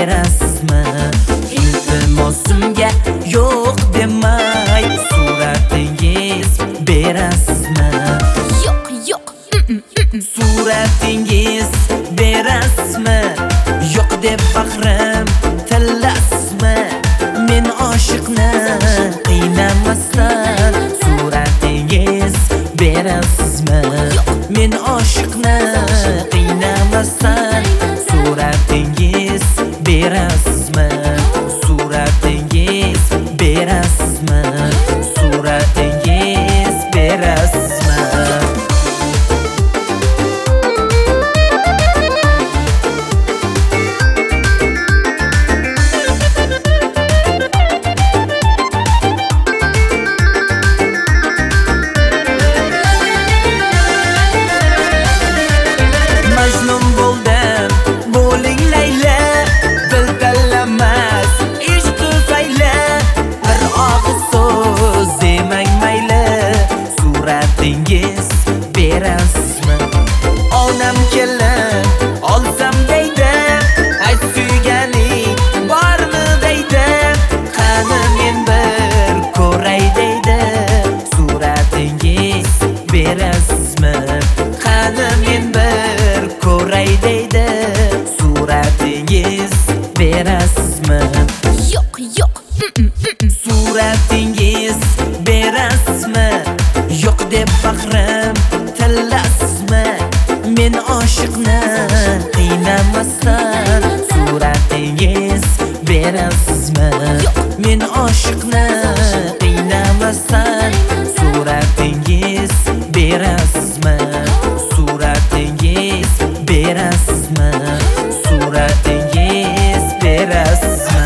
berasizmi? Iltimosimga yo'q demay suratingiz berasizmi? Yo'q. Suratingiz berasizmi? Yo'q deb faxrim tillasizmi? Men oshiqni qiynamasdan suratingiz berasizmi? Men oshiqni qiynamasdan suratingiz berasizmi? Suratingiz berasizmi? Suratingiz berasizmi? Majnun bo'ldim, bo'ling Layla, dil tanlamas ish tufayli. Bir og'iz so'z demang mayli, suratingiz berasizmi? Onam kelin olsam deydi, ay suyganing bormi deydi, qani men bir ko'ray deydi, suratingiz berasizmi? Qani men bir ko'ray deydi, suratingiz berasizmi? Yo'q. Suratingiz berasizmi? Yo'q deb faxrim tillasizmi? Men oshiqni qiynamasdan suratingiz berasizmi? Men oshiqni qiynamasdan suratingiz berasizmi? Suratingiz berasizmi? Suratingiz berasizmi?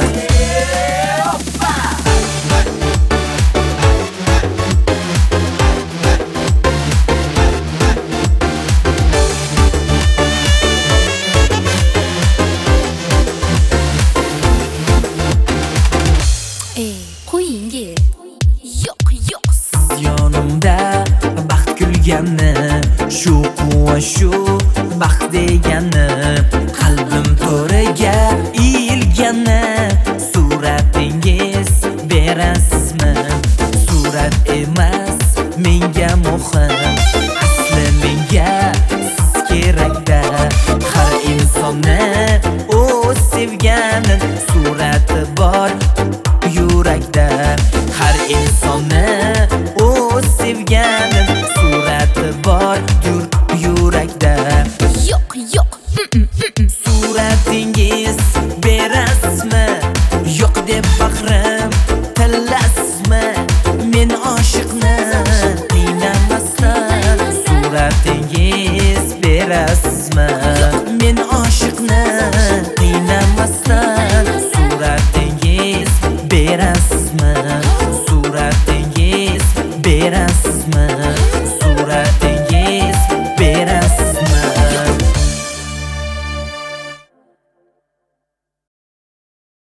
Qo'ying. Yo'q. Yonimda baxt kulgani, shu quva shu baxt degani, qalbim to'riga ilgani, suratingiz berasizmi? Surat emas menga muhim, asli menga siz kerakda. Har insonni o'z sevgani surati bor yurakda. Har insonni o'z sevgani surati bor yurakda. Yo'q. Suratingiz berasizmi? Yo'q deb faxrim tillasizmi? Men oshiqni qiynamasdan suratingiz berasizmi? Men oshiqni qiynamasdan suratingiz berasizmi? Suratingiz berasizmi?